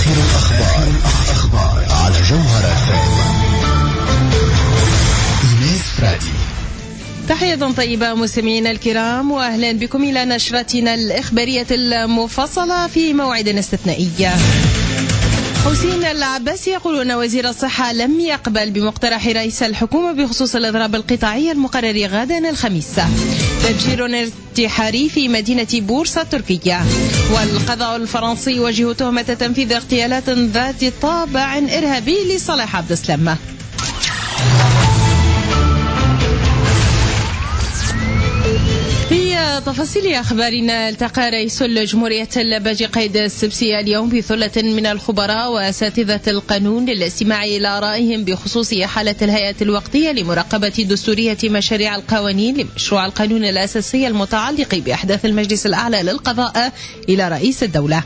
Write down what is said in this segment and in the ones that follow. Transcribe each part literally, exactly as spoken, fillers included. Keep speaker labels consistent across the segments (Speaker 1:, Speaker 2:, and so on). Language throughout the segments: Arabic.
Speaker 1: آخر الأخبار أخبار على جوهر أفام. إيناس فرادي.
Speaker 2: تحية طيبة مستمعينا الكرام، وأهلا بكم إلى نشرتنا الإخبارية المفصلة في موعد استثنائي. حسين العباسي يقول أن وزير الصحة لم يقبل بمقترح رئيس الحكومة بخصوص الإضراب القطاعي المقرر غدا الخميس. تفجير انتحاري في مدينة بورصة التركية. والقضاء الفرنسي يواجه تهمة تنفيذ اغتيالات ذات طابع إرهابي لصالح عبد السلام. في تفاصيل أخبارنا، التقى رئيس الجمهورية الباجي قايد السبسي اليوم بثلة من الخبراء وأساتذة القانون للاستماع إلى آرائهم بخصوص حالة الهيئة الوقتية لمراقبة دستورية مشاريع القوانين لمشروع القانون الأساسي المتعلق بأحداث المجلس الأعلى للقضاء إلى رئيس الدولة.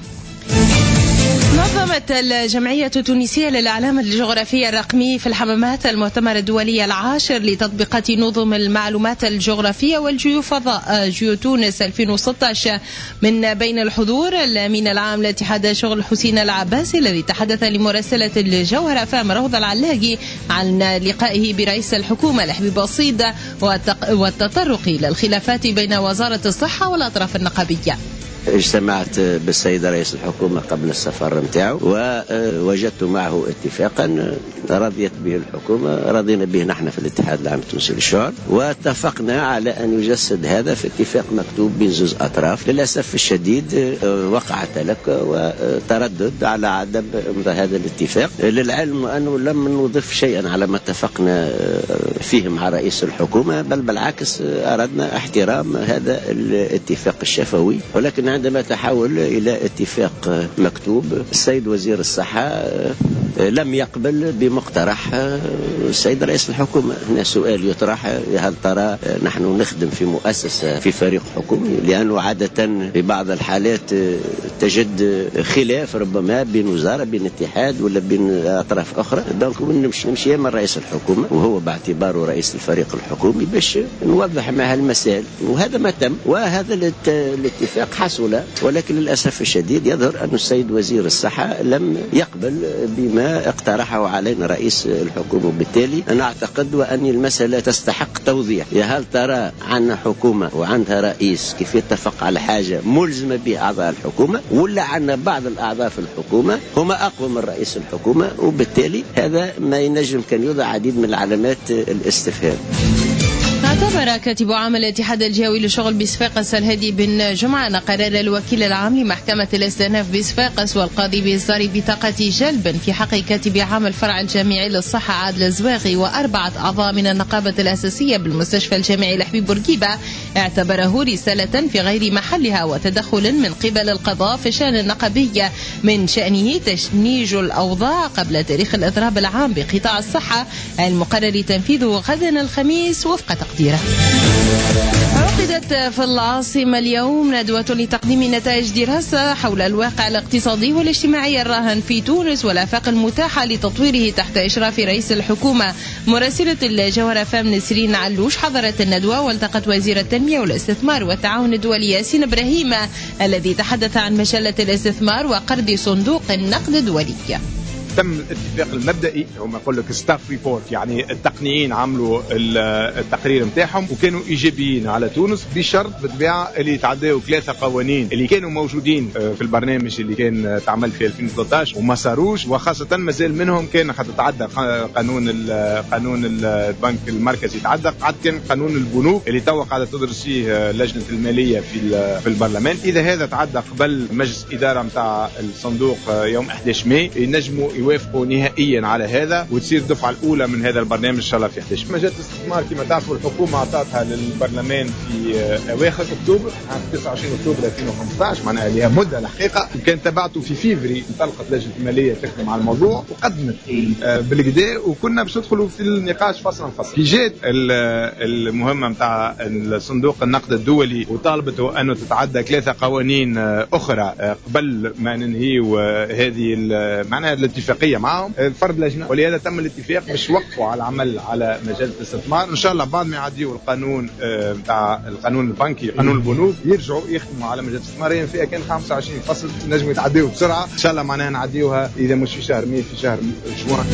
Speaker 2: نظمت الجمعية التونسية للإعلام الجغرافي الرقمي في الحمامات المؤتمر الدولي العاشر لتطبيقات نظم المعلومات الجغرافية والجيوفضاء جيو تونس ألفين وستة عشر. من بين الحضور الأمين العام لاتحاد شغل حسين العباسي الذي تحدث لمراسلة الجوهر أفام روضة العلاقي عن لقائه برئيس الحكومة لحبيب الصيد والتطرق إلى الخلافات بين وزارة الصحة والأطراف النقابية.
Speaker 3: اجتمعت بالسيد رئيس الحكومة قبل السفر متاعه ووجدت معه اتفاقا رضيت به الحكومة، رضينا به نحن في الاتحاد العام التونسي للشغل، واتفقنا على أن يجسد هذا في اتفاق مكتوب بين زوج أطراف. للأسف الشديد وقع تلك وتردد على عدم هذا الاتفاق، للعلم أنه لم نضيف شيئا على ما اتفقنا فيه مع رئيس الحكومة، بل بالعكس أردنا احترام هذا الاتفاق الشفوي. ولكن عندما تحول إلى اتفاق مكتوب، السيد وزير الصحة لم يقبل بمقترح السيد رئيس الحكومة. هنا سؤال يطرح، هل ترى نحن نخدم في مؤسسة في فريق حكومي؟ لأنه عادة في بعض الحالات تجد خلاف ربما بين وزارة بين اتحاد ولا بين أطراف أخرى، دونك نمشي نمشي من رئيس الحكومة وهو باعتباره رئيس الفريق الحكومي باش نوضح مع المسائل، وهذا ما تم وهذا الاتفاق حصل. ولكن للأسف الشديد يظهر أن السيد وزير الصحة لم يقبل بما اقترحه علينا رئيس الحكومة، وبالتالي أنا أعتقد وأن المسألة تستحق توضيح. يا هل ترى عندنا حكومة وعندها رئيس كيف يتفق على حاجة ملزمة به أعضاء الحكومة، ولا عندنا بعض الأعضاء في الحكومة هم أقوى من رئيس الحكومة؟ وبالتالي هذا ما ينجم كان يوضع عديد من علامات الاستفهام.
Speaker 2: اعتبر كاتب عام الاتحاد الجهوي للشغل بصفاقس الهادي بن جمعة أن قرار الوكيل العام لمحكمة الاستئناف بصفاقس والقاضي بإصدار بطاقة جلب في حق كاتب عام الفرع الجامعي للصحة عادل الزواغي وأربعة أعضاء من النقابة الأساسية بالمستشفى الجامعي لحبيب بورقيبة اعتبره رسالة في غير محلها وتدخل من قبل القضاء في الشأن النقابي من شأنه تشنيج الأوضاع قبل تاريخ الإضراب العام بقطاع الصحة المقرر تنفيذه غدا الخميس وفق تقديره. عقدت في العاصمة اليوم ندوة لتقديم نتائج دراسة حول الواقع الاقتصادي والاجتماعي الراهن في تونس والآفاق المتاحة لتطويره تحت إشراف رئيس الحكومة. مراسلة الجوهر أفام نسرين علوش حضرت الندوة والتقت وزير التنمية والاستثمار والتعاون الدولي ياسين إبراهيم الذي تحدث عن مجلة الاستثمار وقرض صندوق النقد الدولي.
Speaker 4: تم الاتفاق المبدئي، هم يقول لك ستاف ريبورت، يعني التقنيين عملوا التقرير نتاعهم وكانوا ايجابيين على تونس، بشرط بالطبيعه اللي يتعداوا ثلاثه قوانين اللي كانوا موجودين في البرنامج اللي كان تعمل في ألفين وثلاثة عشر وما صاروش، وخاصه مازال منهم كان حتتعدى قانون قانون البنك المركزي، يتعدى قعد كان قانون البنوك اللي تو قاعده تدرس فيه لجنه الماليه في في البرلمان. اذا هذا تعدى قبل مجلس اداره نتاع الصندوق يوم أحد عشر ماي ينجموا يوافقوا نهائيا على هذا وتصير الدفعه الاولى من هذا البرنامج ان شاء الله في أحد عشر. مجال الاستثمار كما تعرفوا الحكومه اعطتها للبرلمان في اواخر اكتوبر، تسعة وعشرين اكتوبر ألفين وخمسة عشر، معناها لها مده الحقيقه، وكان تبعته في فيفري انطلقت لجنه الماليه تخدم على الموضوع وقدمت بالكدا، وكنا باش ندخلوا في النقاش فصلا فصلا. في جات المهمه نتاع الصندوق النقد الدولي وطالبته انه تتعدى ثلاثه قوانين اخرى قبل ما ننهي هذه معناها الاتفاق اتفاقيه معهم فرد لجنه، ولهذا تم الاتفاق باش يوقفوا على العمل على مجال الاستثمار. ان شاء الله بعد ما يعديوا القانون نتاع القانون البنكي قانون البنوك يرجعوا يخدموا على مجال الاستثمار. يعني فيها كان خمسة وعشرين فصل نجم يتعديوا بسرعه ان شاء الله، معناها نعديوها اذا مش في شهر مي في شهر جوان.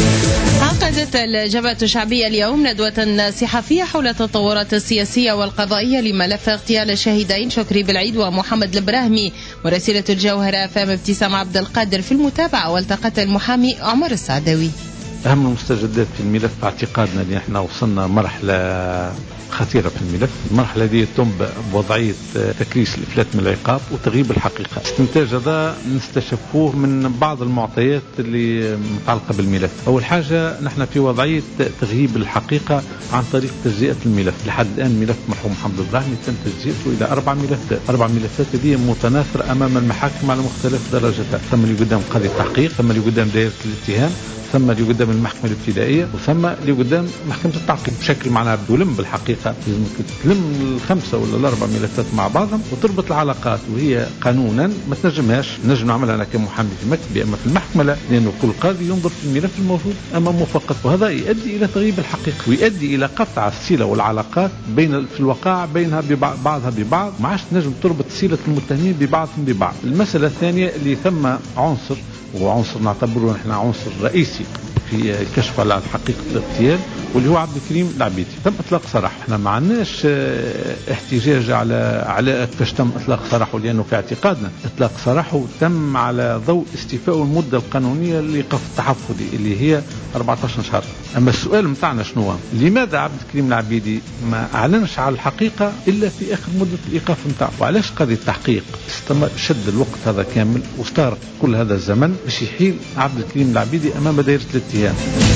Speaker 2: عقدت الجبهة الشعبية اليوم ندوة صحفية حول التطورات السياسية والقضائية لملف اغتيال الشهيدين شكري بالعيد ومحمد البراهمي. مراسلة الجوهرة فام ابتسام عبد القادر في المتابعة، والتقت المحامي عمر السعداوي.
Speaker 5: أهم المستجدات في الملف اعتقادنا أن احنا وصلنا مرحلة خطيرة في الملف. المرحلة دي يتم بوضعية تكريس الإفلات من العقاب وتغييب الحقيقة. استنتاج هذا نستشفوه من بعض المعطيات اللي متعلقة بالملف. أول حاجة نحن في وضعية تغييب الحقيقة عن طريق تجزئة الملف. لحد الآن ملف مرحوم محمد البراهمي تم تجزئته إلى أربع ملفات. أربع ملفات دي متناثرة أمام المحاكم على مختلف درجاتها. ثم اللي قدام قاضي التحقيق، ثم اللي قدام دائرة الاتهام، ثم اللي قدام المحكمة الابتدائية، وثم اللي قدام محكمة التعقيب. بشكل معناها بولم بالحقيقة لازم تلم الخمسة ولا الأربع ملفات مع بعضهم وتربط العلاقات، وهي قانونا ما تنجمهاش. نجم نعملها أنا كمحامي في مكتبي أما في المحكمة، لأنه كل قاضي ينظر في الملف الموجود أمامه فقط، وهذا يؤدي إلى تغييب الحقيقة ويؤدي إلى قطع الصلة والعلاقات بين في الواقع بينها ببعض بعضها ببعض. ما عادش نجم تربط صلة المتهمين ببعضهم ببعض. المسألة الثانية اللي ثم عنصر، وعنصر نعتبره نحن عنصر رئيسي في كشف على حقيقة الاغتيال، واللي هو عبد الكريم العبيدي. تم اطلاق سراح. احنا ما عندناش احتجاج على على كيفاش تم اطلاق سراحه، لانه في اعتقادنا اطلاق سراحه تم على ضوء استيفاء المده القانونيه للايقاف التحفظي اللي هي أربعة عشر شهر. اما السؤال متاعنا شنو؟ لماذا عبد الكريم العبيدي ما اعلنش على الحقيقه الا في اخر مده الايقاف نتاعو؟ وعلاش قاضي التحقيق استمر شد الوقت هذا كامل واستغرق كل هذا الزمن باش يحيل عبد الكريم العبيدي امام دائره الاتهام؟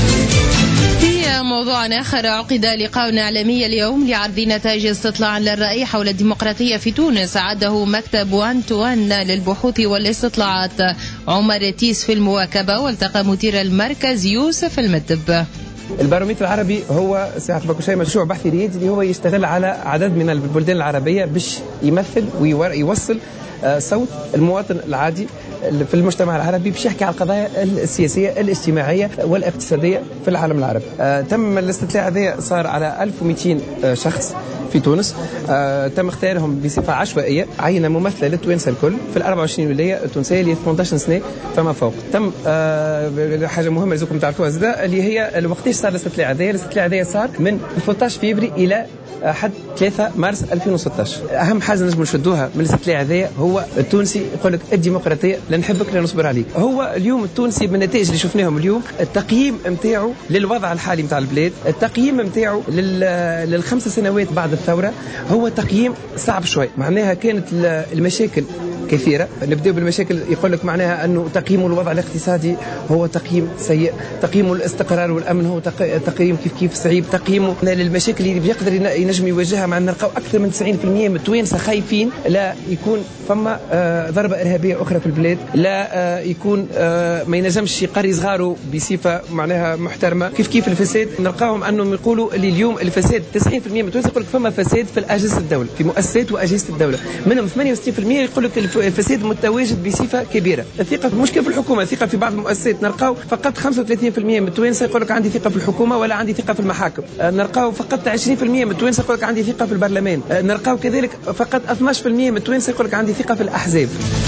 Speaker 2: في موضوع آخر، عقد لقاء إعلامي اليوم لعرض نتائج استطلاع للرأي حول الديمقراطية في تونس عده مكتب وان تو وان للبحوث والاستطلاعات. عمر تيس في المواكبة، والتقى مدير المركز يوسف المدب.
Speaker 6: البارومتر العربي هو ساعة بكوشي مشروع بحثي ريادي اللي هو يشتغل على عدد من البلدان العربية باش يمثل ويوصل صوت المواطن العادي في المجتمع العربي باش يحكي على القضايا السياسية الاجتماعية والاقتصادية في العالم العربي. آه تم الاستطلاع هذا صار على ألف ومئتين آه شخص في تونس. آه تم اختيارهم بصفة عشوائية، عينة ممثلة للتوانسة الكل في الأربع وعشرين ولاية التونسية اللي ثمانية عشر سنة فما فوق. تم آه حاجة مهمة لازمكم تعرفوها زادا اللي هي وقتاش صار الاستطلاع هذا. الاستطلاع هذا صار من ثلاثة عشر فبراير إلى حد ثلاثة مارس ألفين وستة عشر. أهم حاجة نجم نشدوها من الاستطلاع هذا هو التونسي يقول لك الديمقراطية لا نحبك لا نصبر عليك. هو اليوم التونسي بالنتائج اللي شفناهم اليوم، التقييم متاعه للوضع الحالي متاع البلاد، التقييم متاعه للخمس سنوات بعد الثورة، هو تقييم صعب شوي. معناها كانت المشاكل كثيرة. نبدأ بالمشاكل، يقول لك معناها أنه تقييم الوضع الاقتصادي هو تقييم سيء، تقييم الاستقرار والأمن هو تقييم كيف كيف صعيب، تقييمه للمشاكل اللي بيقدر ينجم يواجهها. مع نلقاو أكثر من تسعين بالمئة من التوانسة خايفين لا يكون فما ضربة إرهابية أخرى في البلاد، لا يكون ما ينجمش يقري صغاره بصفة معناها محترمة. كيف كيف الفساد نلقاهم أنهم يقولوا اللي اليوم الفساد تسعين بالمئة من التوانسة يقول لك فما فساد في الأجهزة الدولة، في مؤسسات وأجهزة الدولة، منهم ثمانية وستين بالمئة يقول لك الفساد متواجد بصفة كبيرة. الثقة المشكلة في الحكومة، الثقة في بعض المؤسسات نلقاو فقط خمسة وثلاثين بالمئة من التوانسة يقول لك عندي ثقة في الحكومة ولا عندي ثقة في المحاكم. نلقاو فقط عشرين بالمئة من التوانسة يقول لك عندي ثقة في البرلمان. نلقاو كذلك فقط اثني عشر بالمئة من التوانسة يقول لك عندي ثقة في الأحزاب.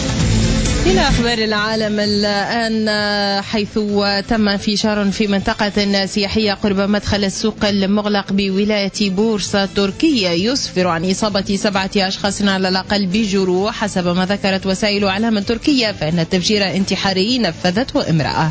Speaker 2: إلى أخبار العالم الآن، حيث تم انفجار في منطقة سياحية قرب مدخل السوق المغلق بولاية بورصة تركيا يسفر عن إصابة سبعة أشخاص على الأقل بجروح. حسب ما ذكرت وسائل إعلام تركية فإن التفجير انتحاري نفذته امرأة.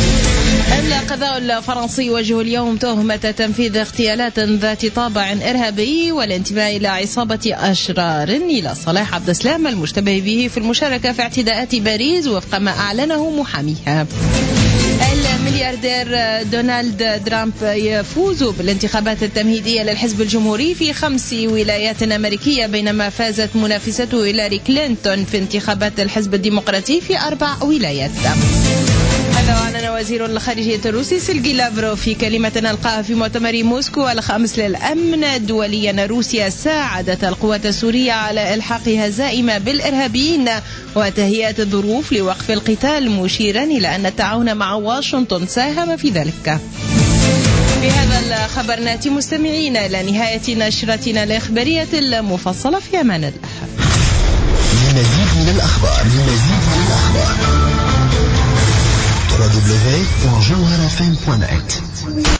Speaker 2: القضاء الفرنسي يوجه اليوم تهمة تنفيذ اغتيالات ذات طابع إرهابي والانتماء إلى عصابة أشرار إلى صلاح عبد السلام المشتبه به في المشاركة في اعتداءات باريس وفق ما أعلنه محاميها. الملياردير دونالد ترامب يفوز بالانتخابات التمهيدية للحزب الجمهوري في خمس ولايات أمريكية، بينما فازت منافسته هيلاري كلينتون في انتخابات الحزب الديمقراطي في أربع ولايات. هذا وأعلن وزير الخارجية الروسي سيرجي لافروف في كلمة ألقاها في مؤتمر موسكو الخامس للأمن الدولي أن روسيا ساعدت القوات السورية على إلحاق هزائم بالإرهابيين وتهيئة الظروف لوقف القتال، مشيرا إلى أن التعاون مع واشنطن ساهم في ذلك. بهذا الخبر نأتي مستمعين إلى نهاية نشرتنا الإخبارية المفصلة. في أمان الله.
Speaker 1: للمزيد من الأخبار للمزيد من الأخبار دبليو دبليو دبليو دوت جوهرة إف إم دوت نت.